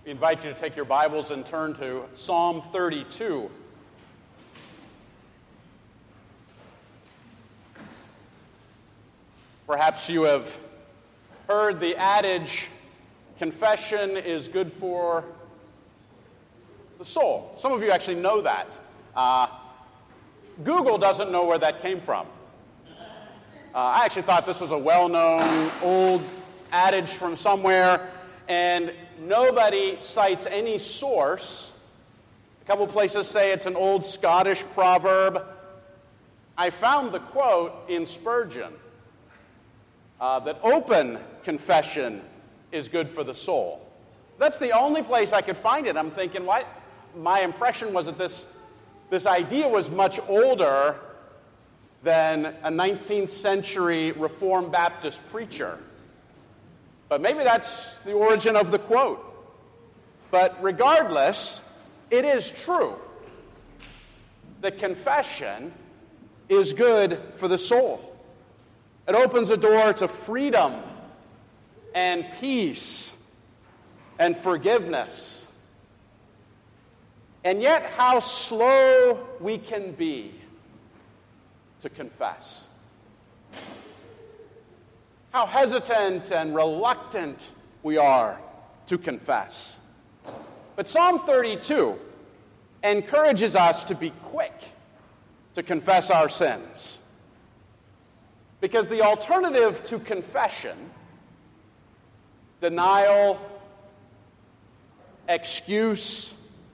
We invite you to take your Bibles and turn to Psalm 32. Perhaps you have heard the adage, confession is good for the soul. Some of you actually know that. Google doesn't know where that came from. I actually thought this was a well-known old adage from somewhere, and nobody cites any source. A couple places say it's an old Scottish proverb. I found the quote in Spurgeon that open confession is good for the soul. That's the only place I could find it. I'm thinking, what? My impression was that this idea was much older than a 19th century Reformed Baptist preacher. But maybe that's the origin of the quote. But regardless, it is true that confession is good for the soul. It opens a door to freedom and peace and forgiveness. And yet, how slow we can be to confess. How hesitant and reluctant we are to confess. But Psalm 32 encourages us to be quick to confess our sins. Because the alternative to confession, denial, excuse,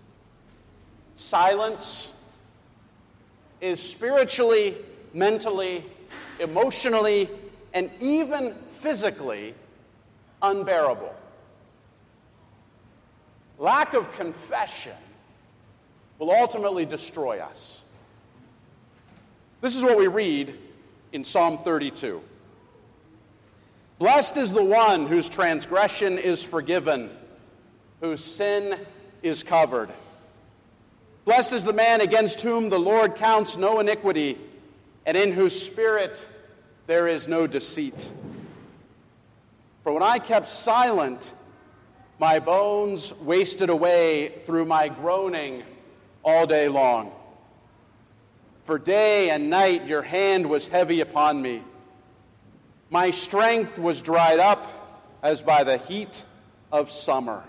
silence, is spiritually, mentally, emotionally, and even physically unbearable. Lack of confession will ultimately destroy us. This is what we read in Psalm 32. Blessed is the one whose transgression is forgiven, whose sin is covered. Blessed is the man against whom the Lord counts no iniquity, and in whose spirit there is no deceit. For when I kept silent, my bones wasted away through my groaning all day long. For day and night your hand was heavy upon me. My strength was dried up as by the heat of summer.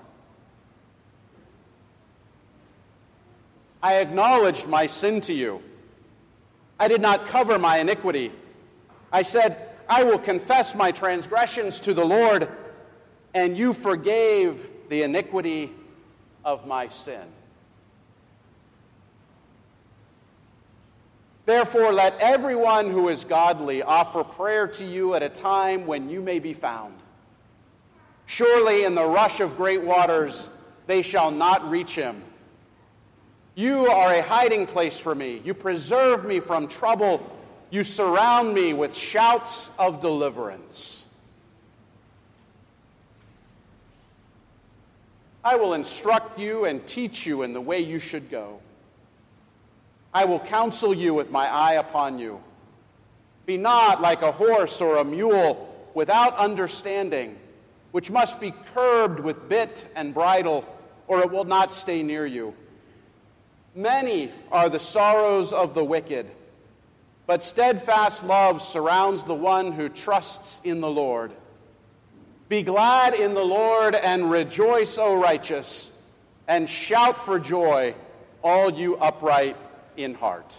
I acknowledged my sin to you. I did not cover my iniquity. I said, I will confess my transgressions to the Lord, and you forgave the iniquity of my sin. Therefore, let everyone who is godly offer prayer to you at a time when you may be found. Surely in the rush of great waters they shall not reach him. You are a hiding place for me. You preserve me from trouble. You surround me with shouts of deliverance. I will instruct you and teach you in the way you should go. I will counsel you with my eye upon you. Be not like a horse or a mule without understanding, which must be curbed with bit and bridle, or it will not stay near you. Many are the sorrows of the wicked, but steadfast love surrounds the one who trusts in the Lord. Be glad in the Lord and rejoice, O righteous, and shout for joy, all you upright in heart.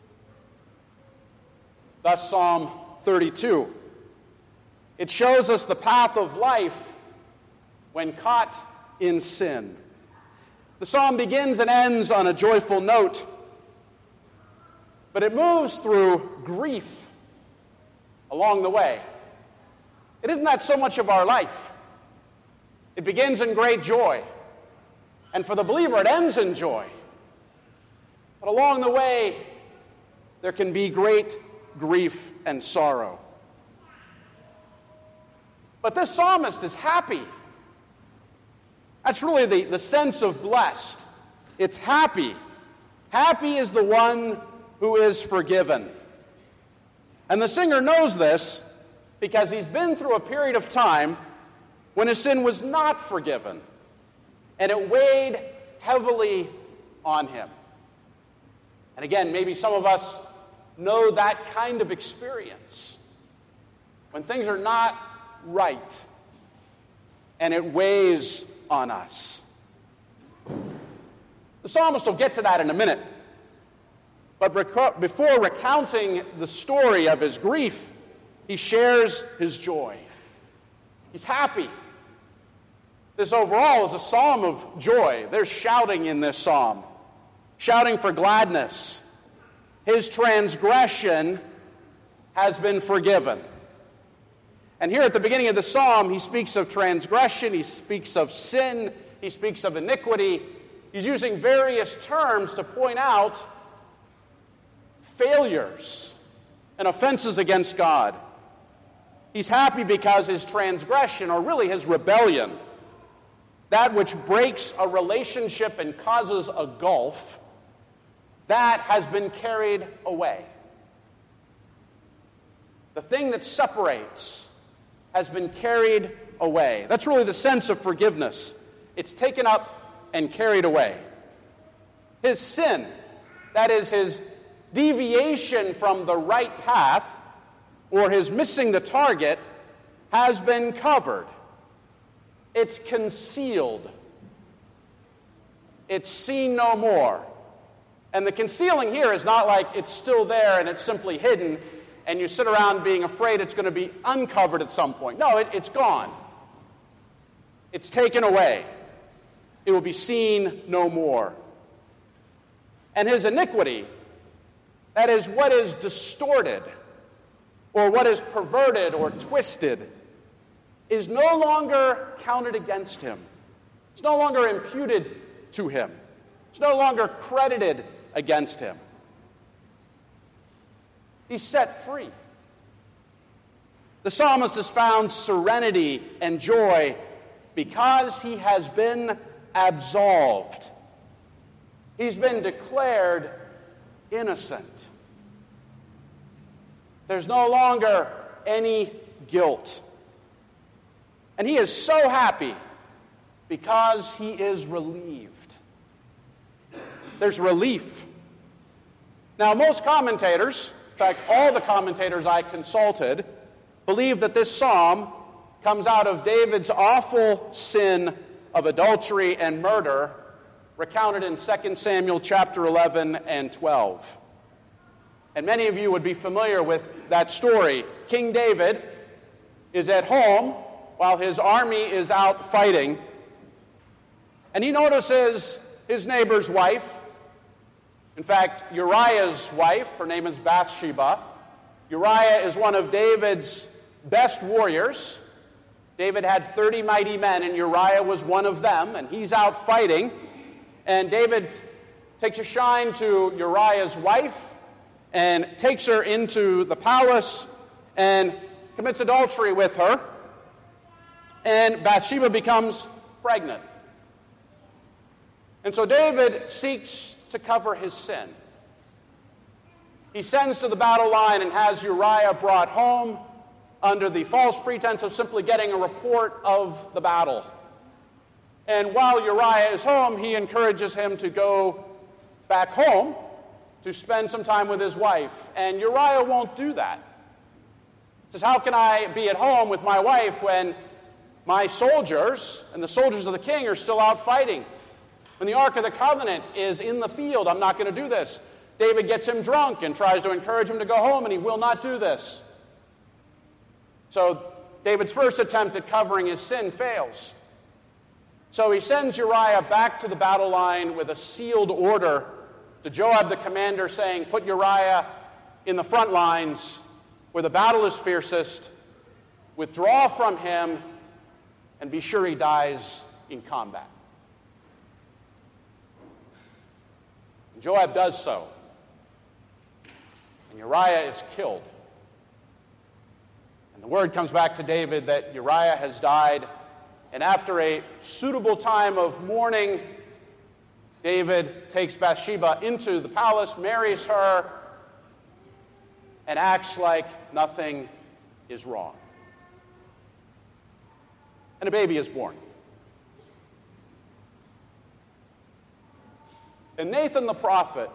Thus Psalm 32. It shows us the path of life when caught in sin. The psalm begins and ends on a joyful note, but it moves through grief along the way. It isn't that so much of our life. It begins in great joy, and for the believer it ends in joy. But along the way, there can be great grief and sorrow. But this psalmist is happy. That's really the sense of blessed. It's happy. Happy is the one who is forgiven. And the singer knows this because he's been through a period of time when his sin was not forgiven. and it weighed heavily on him. And again, maybe some of us know that kind of experience. When things are not right, and it weighs on us. The psalmist will get to that in a minute. But before recounting the story of his grief, he shares his joy. He's happy. This overall is a psalm of joy. There's shouting in this psalm, shouting for gladness. His transgression has been forgiven. And here at the beginning of the psalm, he speaks of transgression, he speaks of sin, he speaks of iniquity. He's using various terms to point out failures and offenses against God. He's happy because his transgression, or really his rebellion, that which breaks a relationship and causes a gulf, that has been carried away. The thing that separates has been carried away. That's really the sense of forgiveness. It's taken up and carried away. His sin, that is his deviation from the right path, or his missing the target, has been covered. It's concealed. It's seen no more. And the concealing here is not like it's still there and it's simply hidden, and you sit around being afraid it's going to be uncovered at some point. No, it's gone. It's taken away. It will be seen no more. And his iniquity, that is what is distorted, or what is perverted or twisted, is no longer counted against him. It's no longer imputed to him. It's no longer credited against him. He's set free. The psalmist has found serenity and joy because he has been absolved. He's been declared innocent. There's no longer any guilt. And he is so happy because he is relieved. There's relief. Now, most commentators, in fact, all the commentators I consulted, believe that this psalm comes out of David's awful sin of adultery and murder recounted in 2 Samuel chapter 11 and 12. And many of you would be familiar with that story. King David is at home while his army is out fighting, and he notices his neighbor's wife. In fact, Uriah's wife, her name is Bathsheba. Uriah is one of David's best warriors. David had 30 mighty men, and Uriah was one of them, and he's out fighting. And David takes a shine to Uriah's wife and takes her into the palace and commits adultery with her. And Bathsheba becomes pregnant. And so David seeks to cover his sin. He sends to the battle line and has Uriah brought home under the false pretense of simply getting a report of the battle. And while Uriah is home, he encourages him to go back home to spend some time with his wife. And Uriah won't do that. He says, how can I be at home with my wife when my soldiers and the soldiers of the king are still out fighting? When the Ark of the Covenant is in the field, I'm not going to do this. David gets him drunk and tries to encourage him to go home, and he will not do this. So David's first attempt at covering his sin fails. So he sends Uriah back to the battle line with a sealed order to Joab the commander saying, put Uriah in the front lines where the battle is fiercest, withdraw from him, and be sure he dies in combat. And Joab does so. And Uriah is killed. And the word comes back to David that Uriah has died. And after a suitable time of mourning, David takes Bathsheba into the palace, marries her, and acts like nothing is wrong. And a baby is born. And Nathan the prophet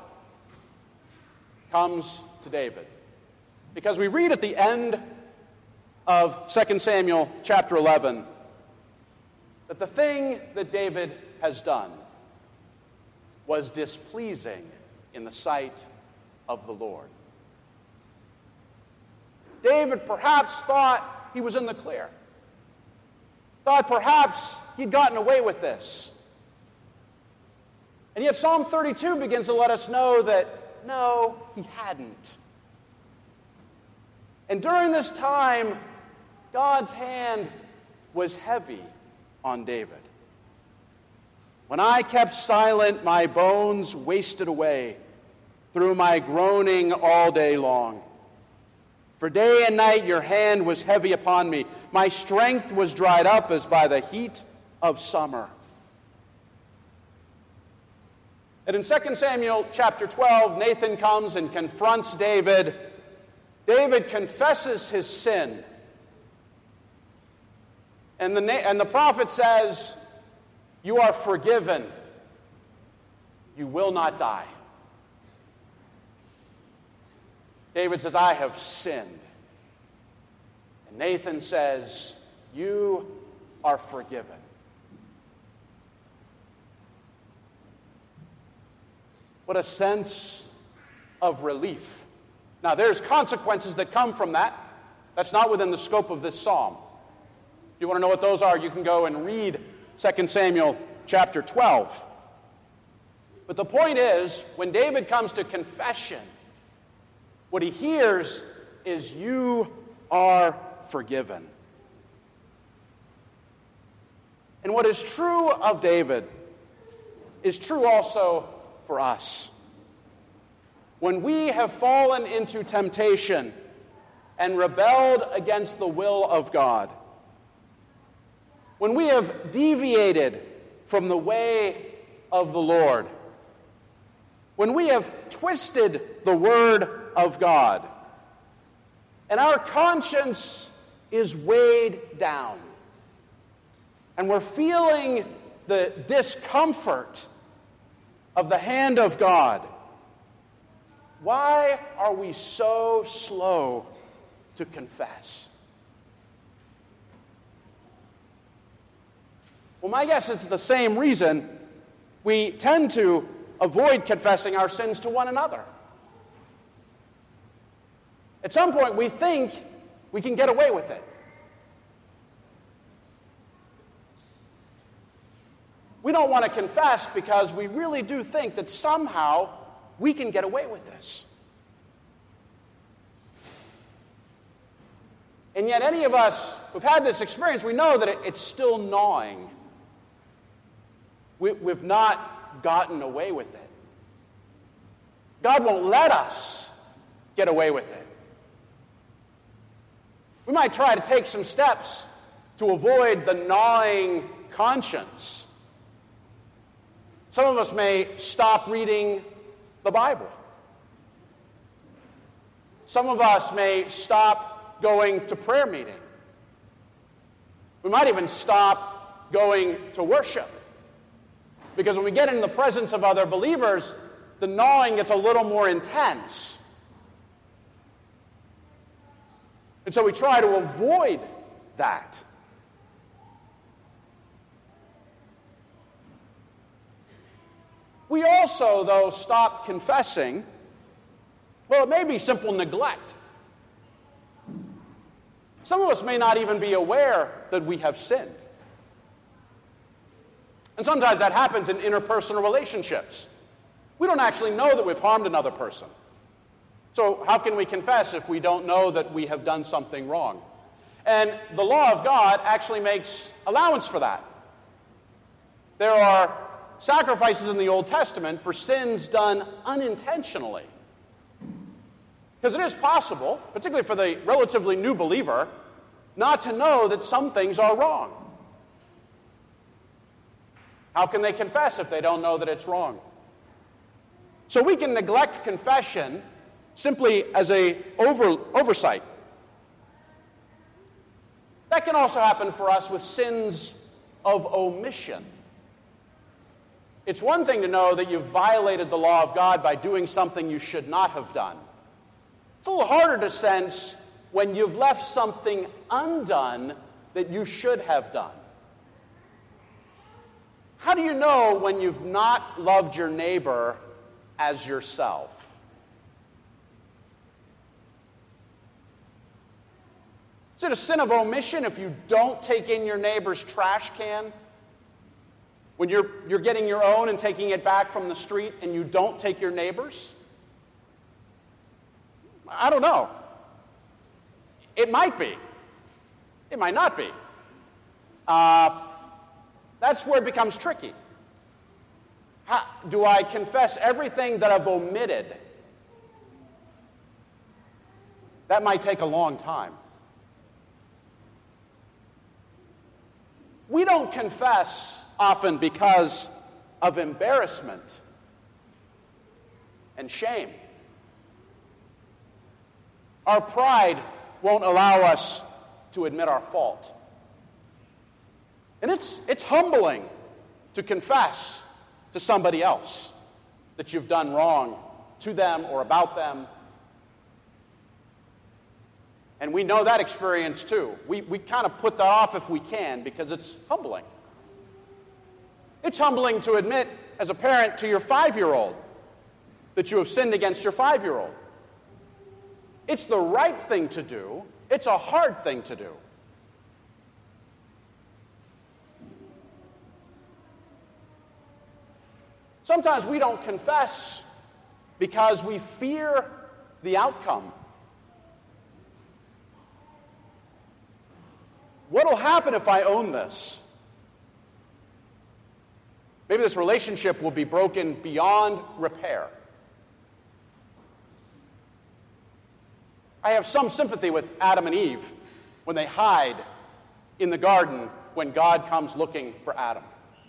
comes to David. Because we read at the end of 2 Samuel chapter 11 that the thing that David has done was displeasing in the sight of the Lord. David perhaps thought he was in the clear. Thought perhaps he'd gotten away with this. And yet Psalm 32 begins to let us know that, no, he hadn't. And during this time, God's hand was heavy on David. When I kept silent, my bones wasted away through my groaning all day long. For day and night your hand was heavy upon me. My strength was dried up as by the heat of summer. And in 2 Samuel chapter 12, Nathan comes and confronts David. David confesses his sin. And the prophet says, "You are forgiven. You will not die." David says, "I have sinned." And Nathan says, "You are forgiven." What a sense of relief. Now, there's consequences that come from that. That's not within the scope of this psalm. If you want to know what those are, you can go and read 2 Samuel chapter 12. But the point is, when David comes to confession, what he hears is, "You are forgiven." And what is true of David is true also for us. When we have fallen into temptation and rebelled against the will of God, when we have deviated from the way of the Lord, when we have twisted the word of God, and our conscience is weighed down, and we're feeling the discomfort of the hand of God, why are we so slow to confess? Well, my guess is the same reason we tend to avoid confessing our sins to one another. At some point, we think we can get away with it. We don't want to confess because we really do think that somehow we can get away with this. And yet any of us who've had this experience, we know that it's still gnawing. We've not gotten away with it. God won't let us get away with it. We might try to take some steps to avoid the gnawing conscience. Some of us may stop reading the Bible. Some of us may stop going to prayer meeting. We might even stop going to worship. Because when we get in the presence of other believers, the gnawing gets a little more intense. And so we try to avoid that. We also, though, stop confessing. Well, it may be simple neglect. Some of us may not even be aware that we have sinned. And sometimes that happens in interpersonal relationships. We don't actually know that we've harmed another person. So how can we confess if we don't know that we have done something wrong? And the law of God actually makes allowance for that. There are sacrifices in the Old Testament for sins done unintentionally. Because it is possible, particularly for the relatively new believer, not to know that some things are wrong. How can they confess if they don't know that it's wrong? So we can neglect confession simply as an oversight. That can also happen for us with sins of omission. It's one thing to know that you've violated the law of God by doing something you should not have done. It's a little harder to sense when you've left something undone that you should have done. How do you know when you've not loved your neighbor as yourself? Is it a sin of omission if you don't take in your neighbor's trash can? When you're getting your own and taking it back from the street and you don't take your neighbor's? I don't know. It might be. It might not be. That's where it becomes tricky. Do I confess everything that I've omitted? That might take a long time. We don't confess often because of embarrassment and shame. Our pride won't allow us to admit our fault. And it's humbling to confess to somebody else that you've done wrong to them or about them. And we know that experience too. We kind of put that off if we can because it's humbling. It's humbling to admit as a parent to your 5-year-old that you have sinned against your 5-year-old. It's the right thing to do. It's a hard thing to do. Sometimes we don't confess because we fear the outcome. What will happen if I own this? Maybe this relationship will be broken beyond repair. I have some sympathy with Adam and Eve when they hide in the garden when God comes looking for Adam.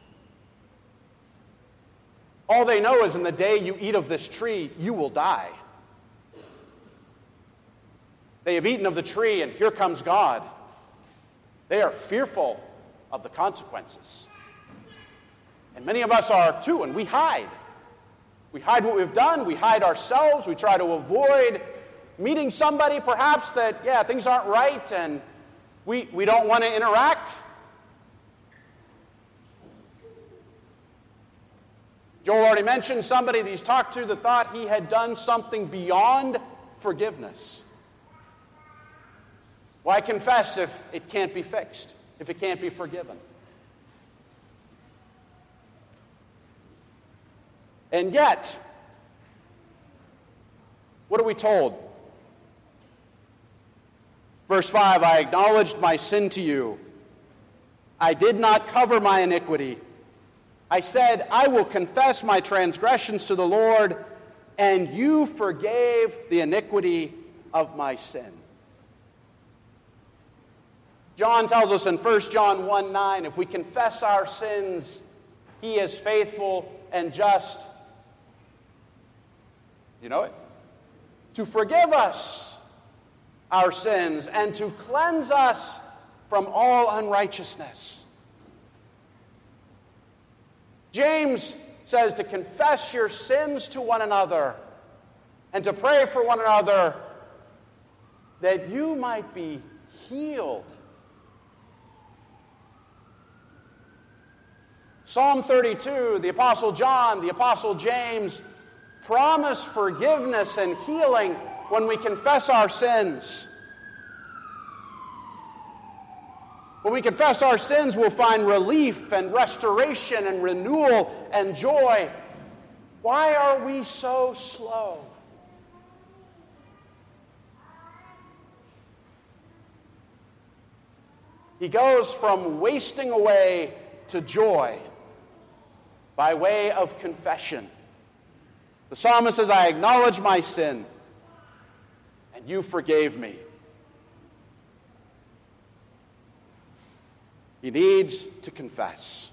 All they know is in the day you eat of this tree, you will die. They have eaten of the tree, and here comes God. They are fearful of the consequences. And many of us are too, and we hide. We hide what we've done. We hide ourselves. We try to avoid meeting somebody perhaps that, things aren't right, and we don't want to interact. Joel already mentioned somebody that he's talked to that thought he had done something beyond forgiveness. Why confess if it can't be fixed, if it can't be forgiven? And yet, what are we told? Verse 5, I acknowledged my sin to you. I did not cover my iniquity. I said, I will confess my transgressions to the Lord, and you forgave the iniquity of my sin. John tells us in 1 John 1:9, if we confess our sins, he is faithful and just, you know it, to forgive us our sins and to cleanse us from all unrighteousness. James says to confess your sins to one another and to pray for one another that you might be healed. Psalm 32, the Apostle John, the Apostle James promise forgiveness and healing when we confess our sins. When we confess our sins, we'll find relief and restoration and renewal and joy. Why are we so slow? He goes from wasting away to joy by way of confession. The psalmist says, I acknowledge my sin, and you forgave me. He needs to confess.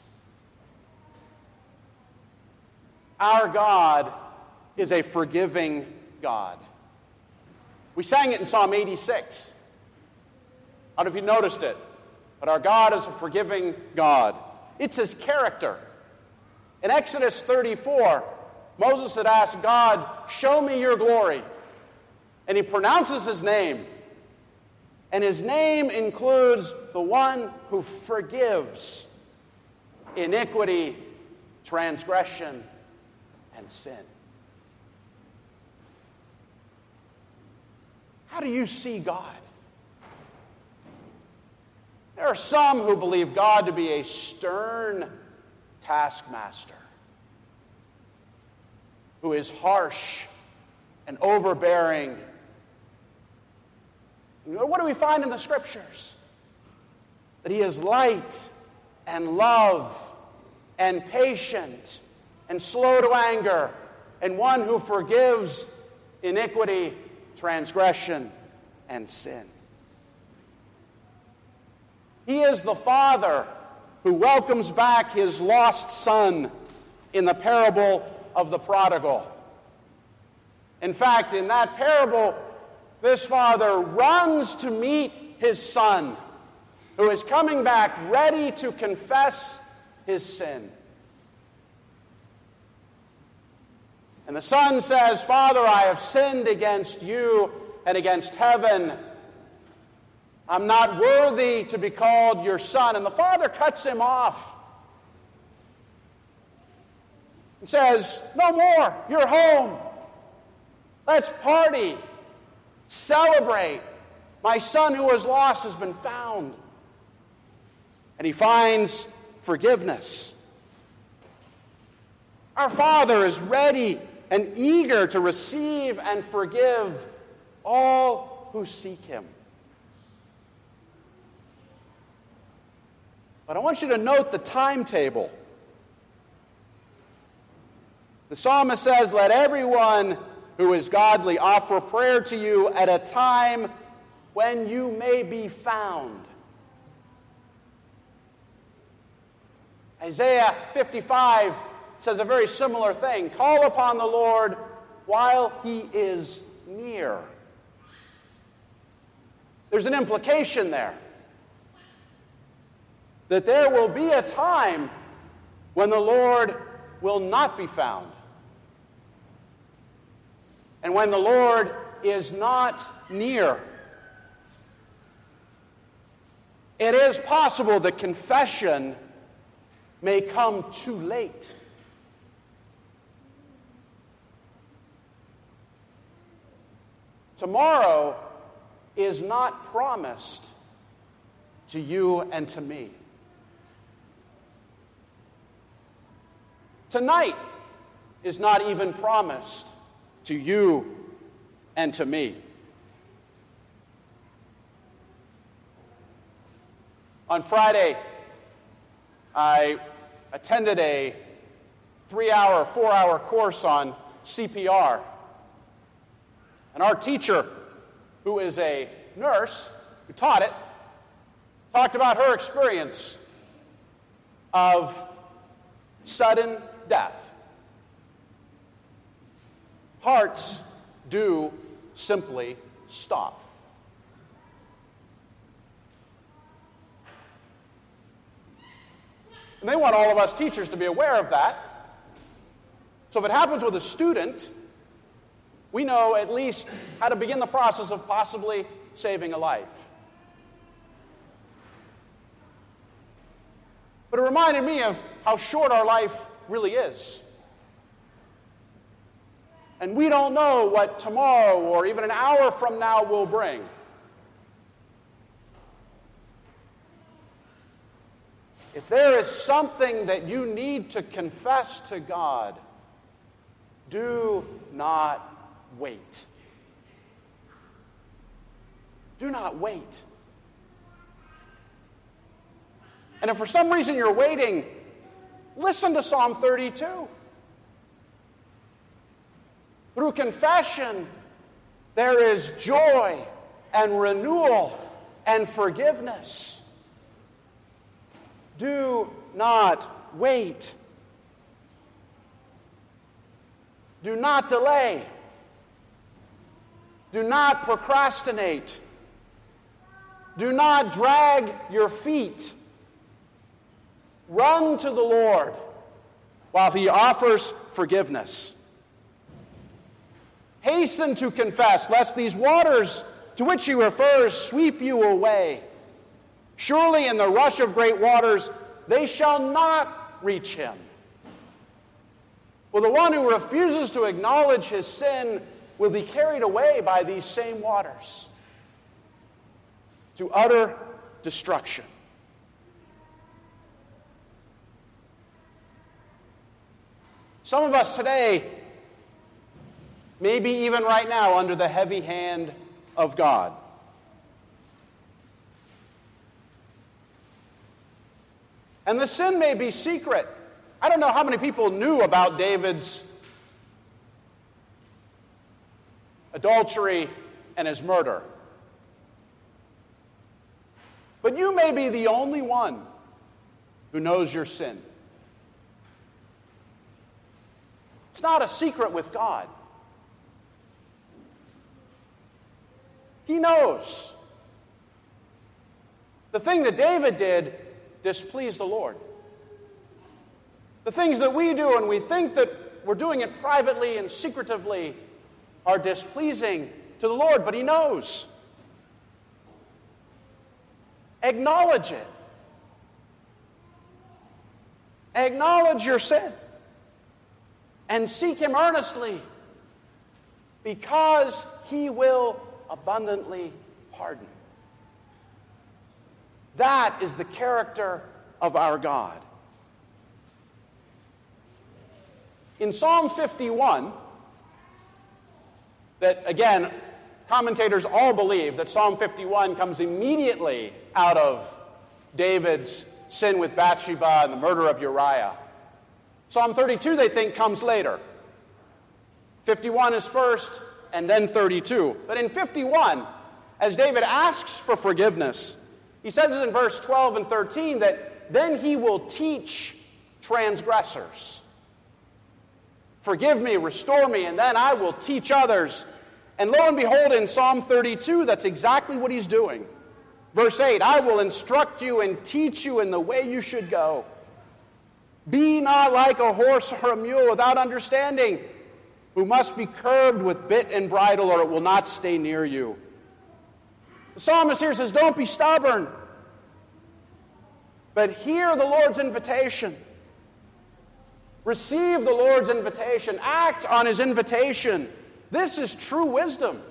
Our God is a forgiving God. We sang it in Psalm 86. I don't know if you noticed it, but our God is a forgiving God. It's his character. In Exodus 34, Moses had asked God, "Show me your glory." And he pronounces his name. And his name includes the one who forgives iniquity, transgression, and sin. How do you see God? There are some who believe God to be a stern taskmaster who is harsh and overbearing. What do we find in the Scriptures? That he is light and love and patient and slow to anger and one who forgives iniquity, transgression, and sin. He is the Father who welcomes back his lost son in the parable of the prodigal. In fact, in that parable, this father runs to meet his son, who is coming back ready to confess his sin. And the son says, "Father, I have sinned against you and against heaven. I'm not worthy to be called your son." And the father cuts him off and says, "No more, you're home. Let's party, celebrate. My son who was lost has been found." And he finds forgiveness. Our Father is ready and eager to receive and forgive all who seek him. But I want you to note the timetable. The psalmist says, "Let everyone who is godly offer prayer to you at a time when you may be found." Isaiah 55 says a very similar thing. "Call upon the Lord while he is near." There's an implication there that there will be a time when the Lord will not be found. And when the Lord is not near. It is possible that confession may come too late. Tomorrow is not promised to you and to me. Tonight is not even promised to you and to me. On Friday, I attended a 3-hour, 4-hour course on CPR. And our teacher, who is a nurse who taught it, talked about her experience of sudden death. Hearts do simply stop. And they want all of us teachers to be aware of that. So if it happens with a student, we know at least how to begin the process of possibly saving a life. But it reminded me of how short our life really is. And we don't know what tomorrow or even an hour from now will bring. If there is something that you need to confess to God, do not wait. Do not wait. And if for some reason you're waiting, listen to Psalm 32. Through confession, there is joy and renewal and forgiveness. Do not wait. Do not delay. Do not procrastinate. Do not drag your feet. Run to the Lord while he offers forgiveness. Hasten to confess, lest these waters to which he refers sweep you away. Surely in the rush of great waters they shall not reach him. Well, the one who refuses to acknowledge his sin will be carried away by these same waters to utter destruction. Some of us today, maybe even right now, under the heavy hand of God. And the sin may be secret. I don't know how many people knew about David's adultery and his murder. But you may be the only one who knows your sin. It's not a secret with God. He knows. The thing that David did displeased the Lord. The things that we do and we think that we're doing it privately and secretively are displeasing to the Lord, but he knows. Acknowledge it. Acknowledge your sin. And seek him earnestly, because he will abundantly pardon. That is the character of our God. In Psalm 51, that again, commentators all believe that Psalm 51 comes immediately out of David's sin with Bathsheba and the murder of Uriah. Psalm 32, they think, comes later. 51 is first, and then 32. But in 51, as David asks for forgiveness, he says in verse 12 and 13 that then he will teach transgressors. Forgive me, restore me, and then I will teach others. And lo and behold, in Psalm 32, that's exactly what he's doing. Verse 8, I will instruct you and teach you in the way you should go. Be not like a horse or a mule without understanding, who must be curbed with bit and bridle, or it will not stay near you. The psalmist here says, don't be stubborn, but hear the Lord's invitation. Receive the Lord's invitation. Act on his invitation. This is true wisdom.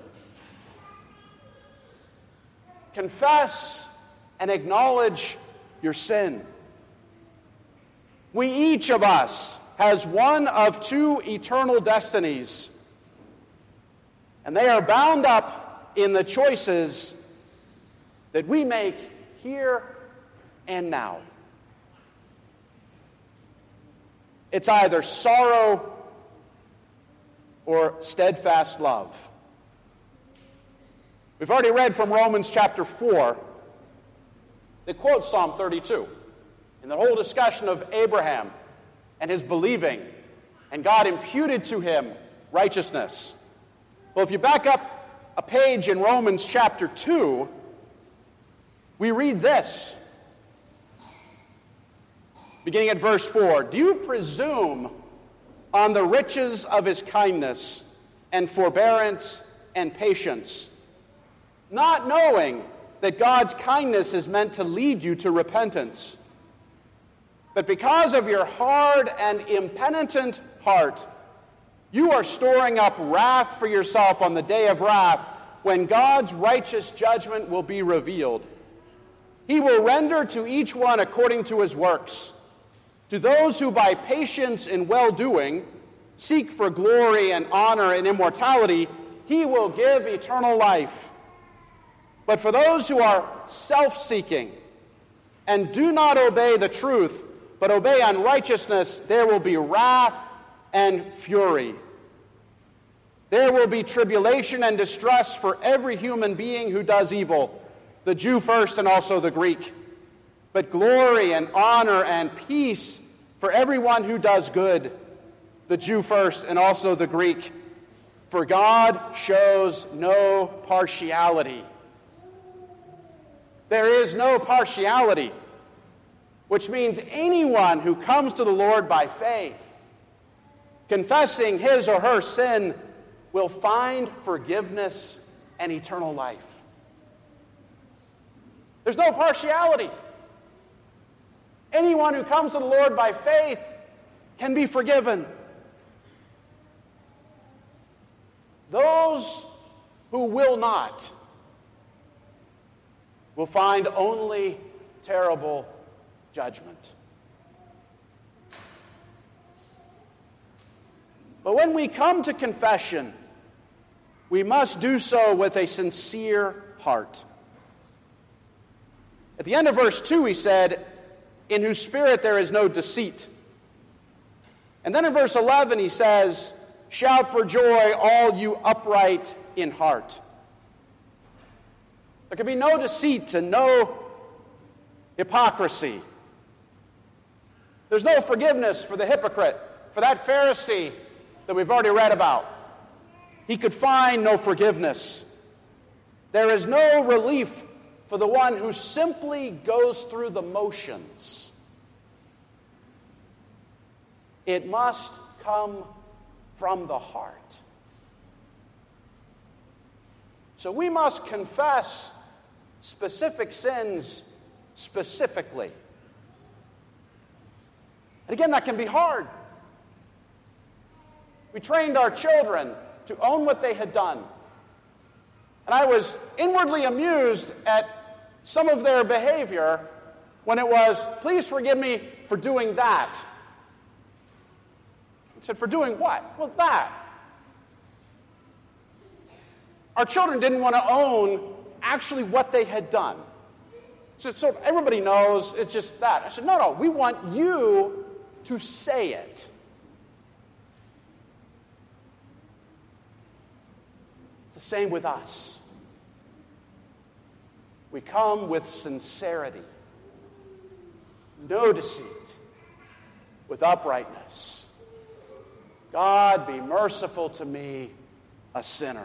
Confess and acknowledge your sin. We, each of us, has one of two eternal destinies, and they are bound up in the choices that we make here and now. It's either sorrow or steadfast love. We've already read from Romans chapter 4 that quotes Psalm 32 in the whole discussion of Abraham and his believing, and God imputed to him righteousness. Well, if you back up a page in Romans chapter 2, we read this, beginning at verse 4. Do you presume on the riches of his kindness and forbearance and patience, not knowing that God's kindness is meant to lead you to repentance? But because of your hard and impenitent heart, you are storing up wrath for yourself on the day of wrath, when God's righteous judgment will be revealed. He will render to each one according to his works. To those who by patience in well-doing seek for glory and honor and immortality, he will give eternal life. But for those who are self-seeking and do not obey the truth, but obey unrighteousness, there will be wrath and fury. There will be tribulation and distress for every human being who does evil, the Jew first and also the Greek. But glory and honor and peace for everyone who does good, the Jew first and also the Greek. For God shows no partiality. There is no partiality, which means anyone who comes to the Lord by faith confessing his or her sin will find forgiveness and eternal life. There's no partiality. Anyone who comes to the Lord by faith can be forgiven. Those who will not will find only terrible judgment. But when we come to confession, we must do so with a sincere heart. At the end of verse 2, he said, "In whose spirit there is no deceit." And then in verse 11, he says, "Shout for joy, all you upright in heart." There can be no deceit and no hypocrisy. There's no forgiveness for the hypocrite, for that Pharisee that we've already read about. He could find no forgiveness. There is no relief for the one who simply goes through the motions. It must come from the heart. So we must confess specific sins specifically. And again, that can be hard. We trained our children to own what they had done. And I was inwardly amused at some of their behavior when it was, "Please forgive me for doing that." I said, "For doing what?" "Well, that." Our children didn't want to own actually what they had done. So everybody knows it's just that. I said, no, we want you to say it. It's the same with us. We come with sincerity, no deceit, with uprightness. God, be merciful to me, a sinner.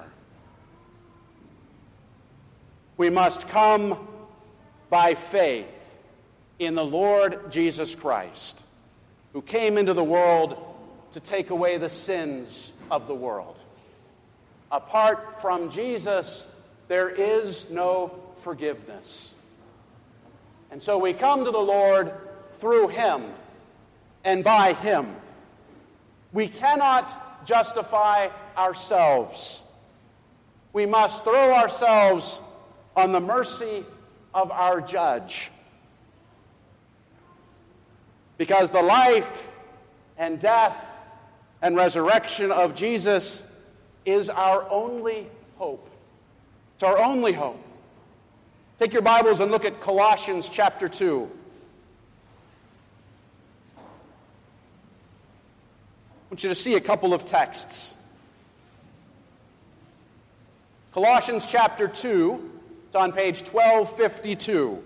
We must come by faith in the Lord Jesus Christ, who came into the world to take away the sins of the world. Apart from Jesus, there is no forgiveness. And so we come to the Lord through him and by him. We cannot justify ourselves. We must throw ourselves on the mercy of our judge. Because the life and death and resurrection of Jesus is our only hope. It's our only hope. Take your Bibles and look at Colossians chapter 2. I want you to see a couple of texts. Colossians chapter 2. It's on page 1252.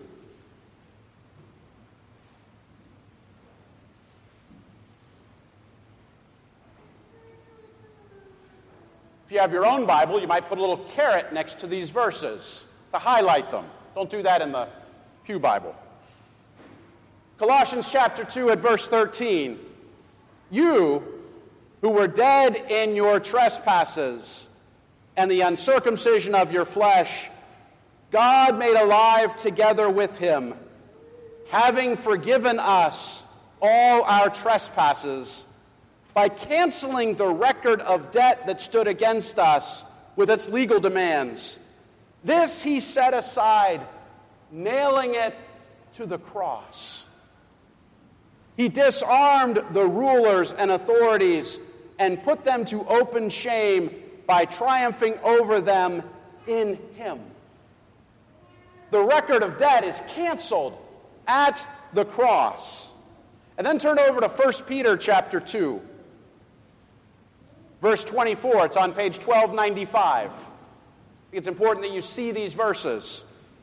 If you have your own Bible, you might put a little caret next to these verses to highlight them. Don't do that in the Pew Bible. Colossians chapter 2 at verse 13. You who were dead in your trespasses and the uncircumcision of your flesh, God made alive together with him, having forgiven us all our trespasses by canceling the record of debt that stood against us with its legal demands. This he set aside, nailing it to the cross. He disarmed the rulers and authorities and put them to open shame by triumphing over them in him. The record of debt is canceled at the cross. And then turn over to 1 Peter chapter 2. Verse 24, it's on page 1295. I think it's important that you see these verses.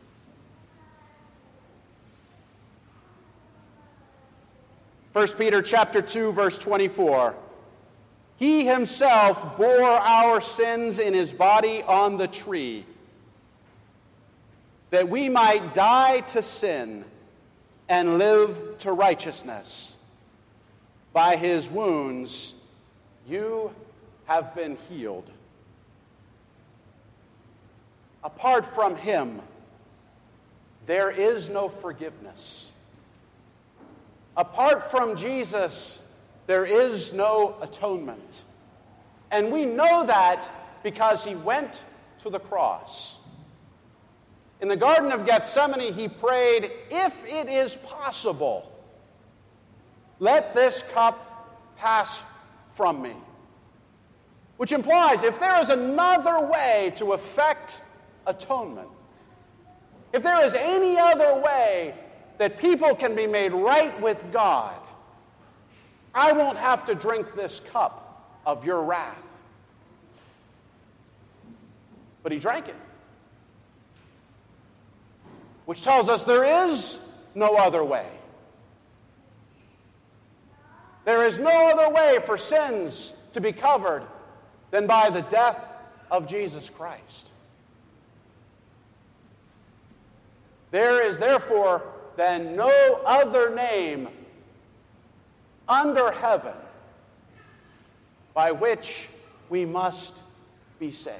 First Peter chapter 2, verse 24. He himself bore our sins in his body on the tree, that we might die to sin and live to righteousness. By his wounds you have been healed. Apart from him, there is no forgiveness. Apart from Jesus, there is no atonement. And we know that because he went to the cross. In the Garden of Gethsemane, he prayed, "If it is possible, let this cup pass from me." Which implies if there is another way to effect atonement, if there is any other way that people can be made right with God, I won't have to drink this cup of your wrath. But he drank it. Which tells us there is no other way. There is no other way for sins to be covered than by the death of Jesus Christ. There is therefore then no other name under heaven by which we must be saved.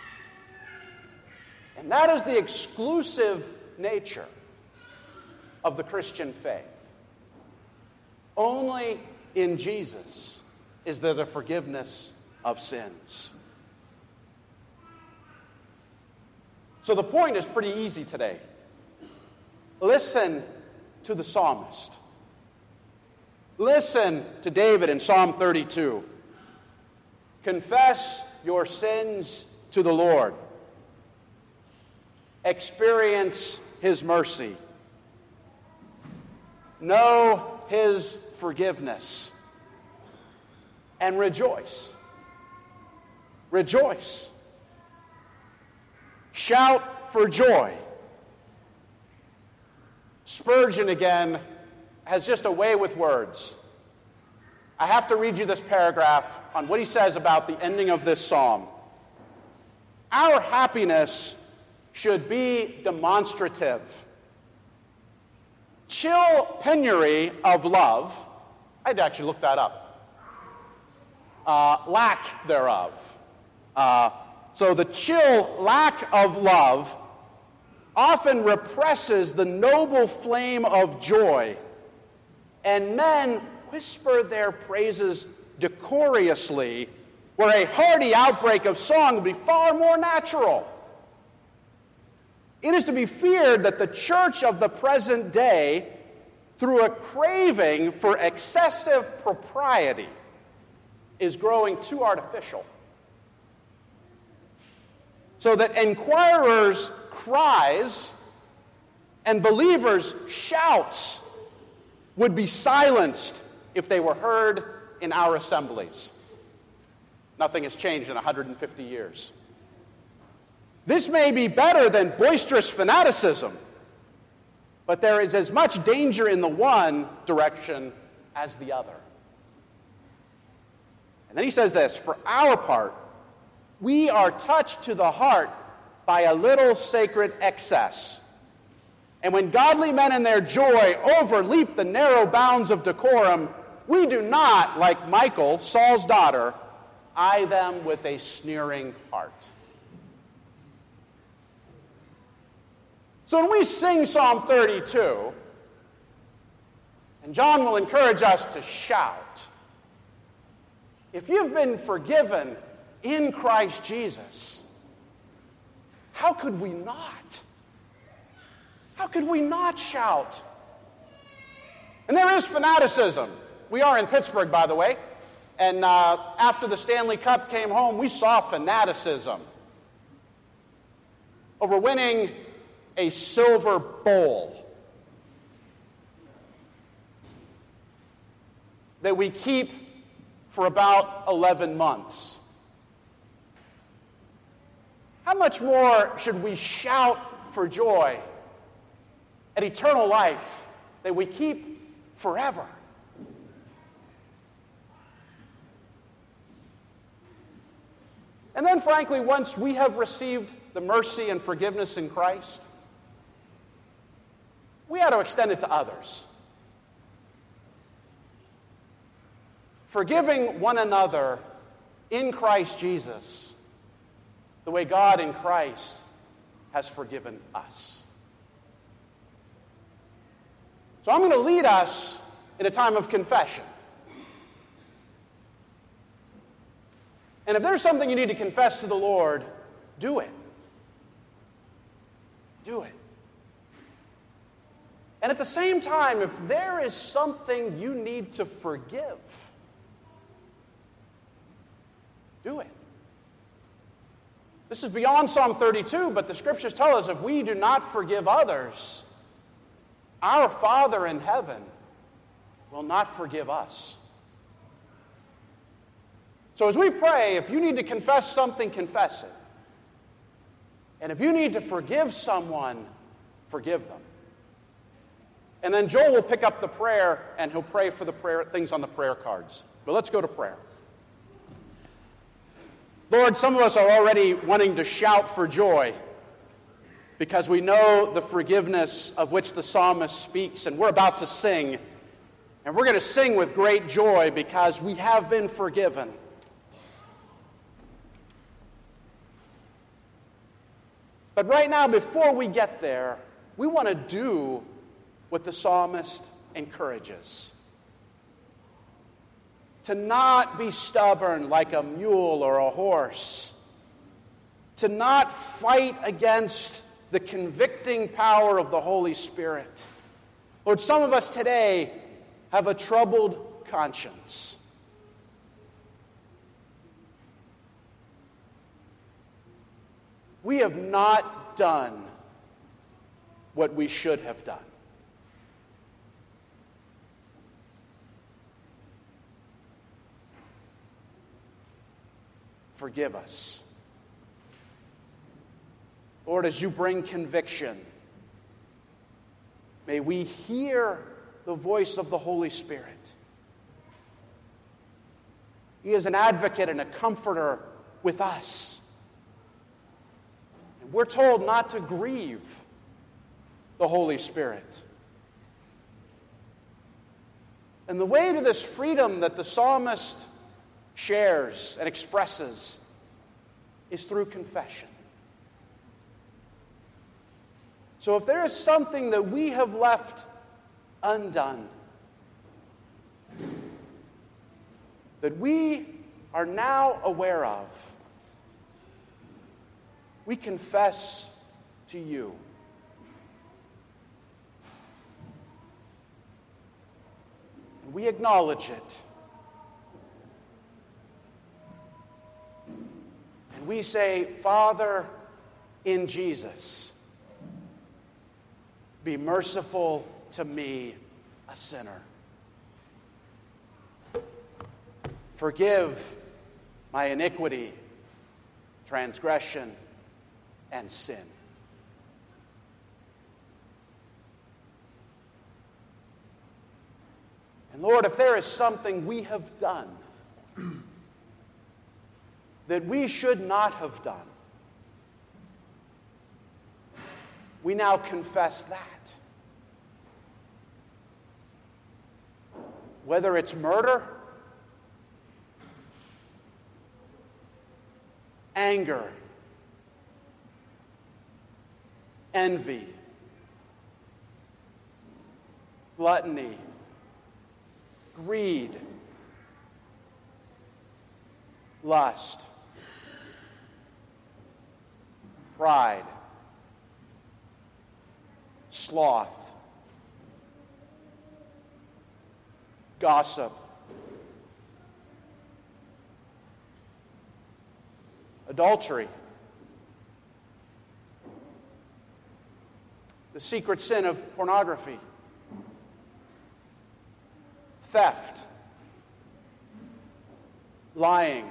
And that is the exclusive nature of the Christian faith. Only in Jesus is there the forgiveness of sins. So the point is pretty easy today. Listen to the psalmist. Listen to David in Psalm 32. Confess your sins to the Lord. Experience his mercy. Know his forgiveness. And rejoice. Rejoice. Shout for joy. Spurgeon, again, has just a way with words. I have to read you this paragraph on what he says about the ending of this psalm. Our happiness should be demonstrative. Chill penury of love, I had to actually look that up, lack thereof. So the chill lack of love often represses the noble flame of joy, and men whisper their praises decorously, where a hearty outbreak of song would be far more natural. It is to be feared that the church of the present day, through a craving for excessive propriety, is growing too artificial. So that inquirers' cries and believers' shouts would be silenced if they were heard in our assemblies. Nothing has changed in 150 years. This may be better than boisterous fanaticism, but there is as much danger in the one direction as the other. And then he says this, for our part, we are touched to the heart by a little sacred excess. And when godly men in their joy overleap the narrow bounds of decorum, we do not, like Michal, Saul's daughter, eye them with a sneering heart. So when we sing Psalm 32, and John will encourage us to shout, if you've been forgiven in Christ Jesus, how could we not? How could we not shout? And there is fanaticism. We are in Pittsburgh, by the way, and after the Stanley Cup came home, we saw fanaticism over winning a silver bowl that we keep for about 11 months. How much more should we shout for joy at eternal life that we keep forever? And then, frankly, once we have received the mercy and forgiveness in Christ, we ought to extend it to others. Forgiving one another in Christ Jesus, the way God in Christ has forgiven us. So I'm going to lead us in a time of confession. And if there's something you need to confess to the Lord, do it. Do it. And at the same time, if there is something you need to forgive, do it. This is beyond Psalm 32, but the Scriptures tell us if we do not forgive others, our Father in heaven will not forgive us. So as we pray, if you need to confess something, confess it. And if you need to forgive someone, forgive them. And then Joel will pick up the prayer, and he'll pray for the prayer things on the prayer cards. But let's go to prayer. Lord, some of us are already wanting to shout for joy because we know the forgiveness of which the psalmist speaks, and we're about to sing. And we're going to sing with great joy because we have been forgiven. But right now, before we get there, we want to do what the psalmist encourages. To not be stubborn like a mule or a horse. To not fight against the convicting power of the Holy Spirit. Lord, some of us today have a troubled conscience. We have not done what we should have done. Forgive us. Lord, as you bring conviction, may we hear the voice of the Holy Spirit. He is an advocate and a comforter with us. And we're told not to grieve the Holy Spirit. And the way to this freedom that the psalmist shares and expresses is through confession. So if there is something that we have left undone, that we are now aware of, we confess to you. And we acknowledge it. And we say, Father, in Jesus, be merciful to me, a sinner. Forgive my iniquity, transgression, and sin. And Lord, if there is something we have done that we should not have done, we now confess that. Whether it's murder, anger, envy, gluttony, greed, lust, pride, sloth, gossip, adultery, the secret sin of pornography, theft, lying,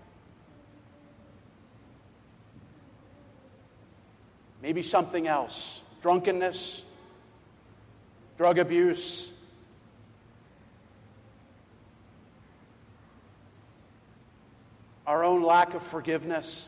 maybe something else, drunkenness, drug abuse, our own lack of forgiveness.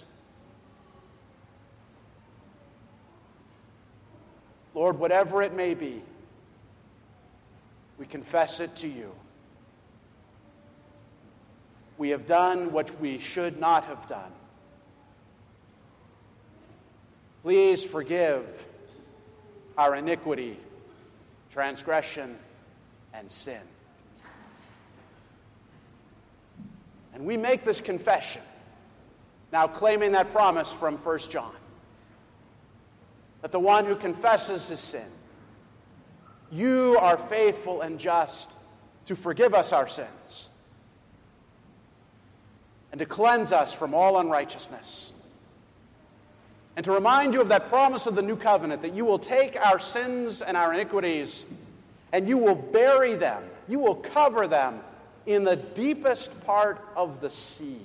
Lord, whatever it may be, we confess it to you. we have done what we should not have done. Please forgive our iniquity, transgression, and sin. And we make this confession, now claiming that promise from 1 John, that the one who confesses his sin, you are faithful and just to forgive us our sins and to cleanse us from all unrighteousness, and to remind you of that promise of the new covenant, that you will take our sins and our iniquities and you will bury them, you will cover them in the deepest part of the sea.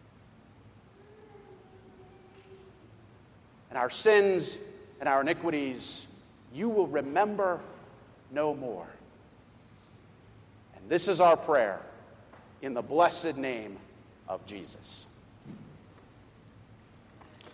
And our sins and our iniquities you will remember no more. And this is our prayer in the blessed name of Jesus.